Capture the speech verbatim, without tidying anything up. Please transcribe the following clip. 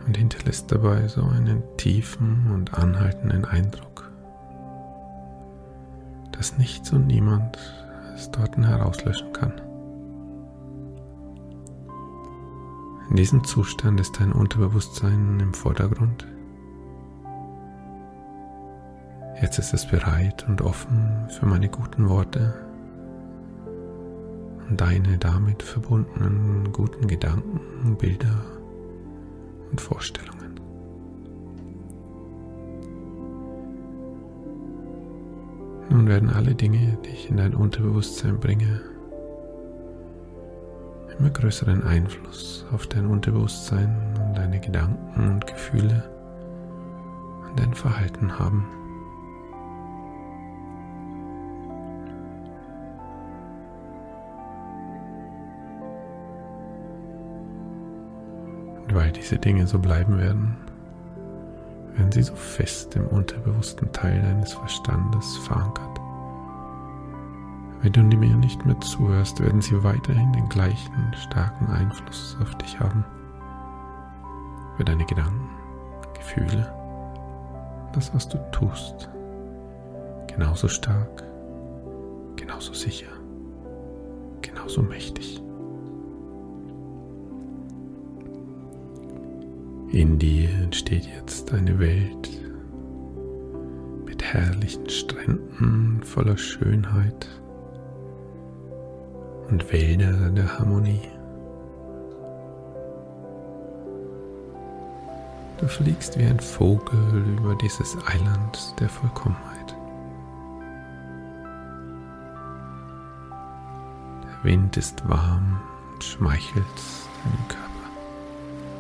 und hinterlässt dabei so einen tiefen und anhaltenden Eindruck, dass nichts und niemand es dort herauslöschen kann. In diesem Zustand ist dein Unterbewusstsein im Vordergrund. Jetzt ist es bereit und offen für meine guten Worte und deine damit verbundenen guten Gedanken, Bilder und Vorstellungen. Nun werden alle Dinge, die ich in dein Unterbewusstsein bringe, immer größeren Einfluss auf dein Unterbewusstsein und deine Gedanken und Gefühle und dein Verhalten haben. Und weil diese Dinge so bleiben werden, werden sie so fest im unterbewussten Teil deines Verstandes verankert. Wenn du mir nicht mehr zuhörst, werden sie weiterhin den gleichen starken Einfluss auf dich haben. Für deine Gedanken, Gefühle, das, was du tust. Genauso stark, genauso sicher, genauso mächtig. In dir entsteht jetzt eine Welt mit herrlichen Stränden voller Schönheit und Wälder der Harmonie. Du fliegst wie ein Vogel über dieses Eiland der Vollkommenheit. Der Wind ist warm und schmeichelt deinem Körper.